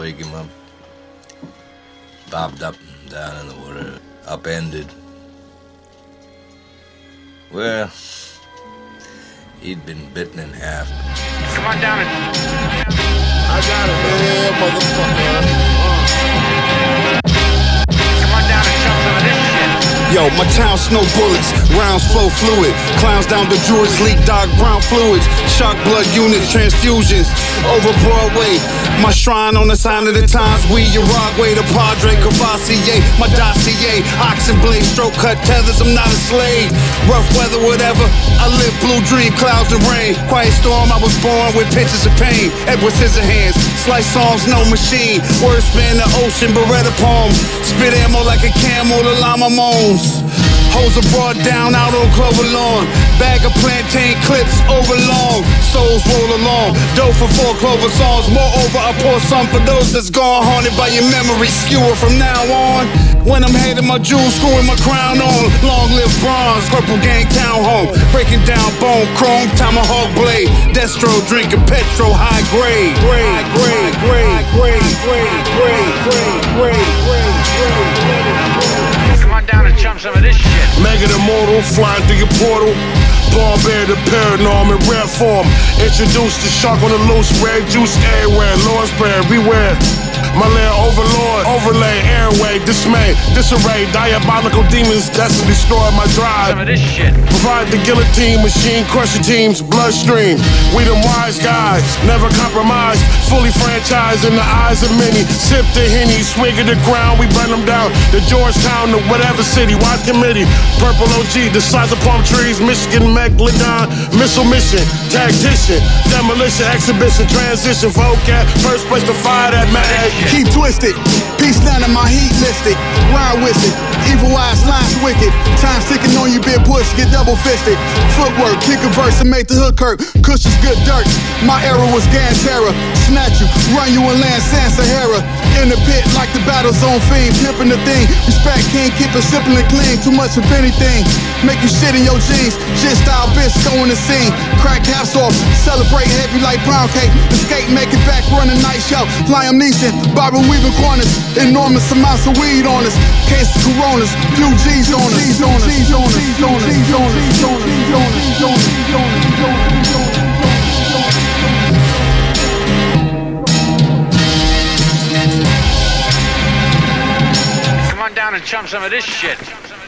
wake him up. Bobbed up and down in the water, upended. Well, he'd been bitten in half. Come on down and... I got it, man, motherfucker. Come on down and chop some of this shit. Yo, my town snow bullets, rounds flow fluid. Clowns down the Druids, leak dark brown fluids. Shock blood units, transfusions over Broadway. My shrine on the sign of the times. We Uruguay, the Padre Cavassier. My dossier, oxen blade, stroke cut tethers. I'm not a slave. Rough weather, whatever. I live blue dream, clouds and rain. Quiet storm, I was born with pictures of pain. Edward Scissorhands, slice songs, no machine. Words span the ocean, Beretta palms. Spit ammo like a camel, the llama moans. Hoes are brought down out on Clover Lawn. Bag of plantain clips over long. Souls roll along. Dough for 4 Clover songs. Moreover, I pour some for those that's gone haunted by your memory. Skewer from now on. When I'm heading my jewels, screwing my crown on. Long live bronze, purple gang town home. Breaking down bone, chrome, tomahawk blade. Destro drinking petro, high grade. Grade, grade, grade, grade, grade, grade, grade, grade, grade. Come on down and chop some of this shit. Mega the Immortal, flying through your portal. Paul Bear the Paranorm in rare form. Introduce the shark on the loose, red juice everywhere. Lord's Prayer, beware. My lair overlord, overlay, airway, dismay, disarray, diabolical demons destined to destroy my drive. Some of this shit. Provide the guillotine, machine crusher team's bloodstream. We them wise guys, never compromised, fully franchised in the eyes of many. Sip the Henny, swing at the ground, we burn them down. The Georgetown, the whatever city, watch committee. Purple OG, the size of palm trees, Michigan, Megalodon, missile mission, tactician, demolition, exhibition, transition, vocab, first place to fire that mag. Keep twisted, peace none of my heat listed. Ride with it, evil eyes, lines wicked. Time sticking on you, big push, get double fisted. Footwork, kick a verse and make the hook hurt. Cushions good dirt, my era was Gan Terror. Snatch you, run you and land San Sahara. In the pit like the battle zone fiend, pimping the thing. Respect king, keep it simple and clean. Too much of anything, make you shit in your jeans. Shit style bitch going to scene. Crack caps off, celebrate heavy like pound cake. Escape, make it back, run a night show. Liam Neeson, Bobby weaving corners. Enormous amounts of weed on us. Case of coronas, few G's on us. G's on us, G's on us, G's on us, G's on us, G's on us, G's on us, G's on us, G's on us, G's on us. Come on down and chop some of this shit.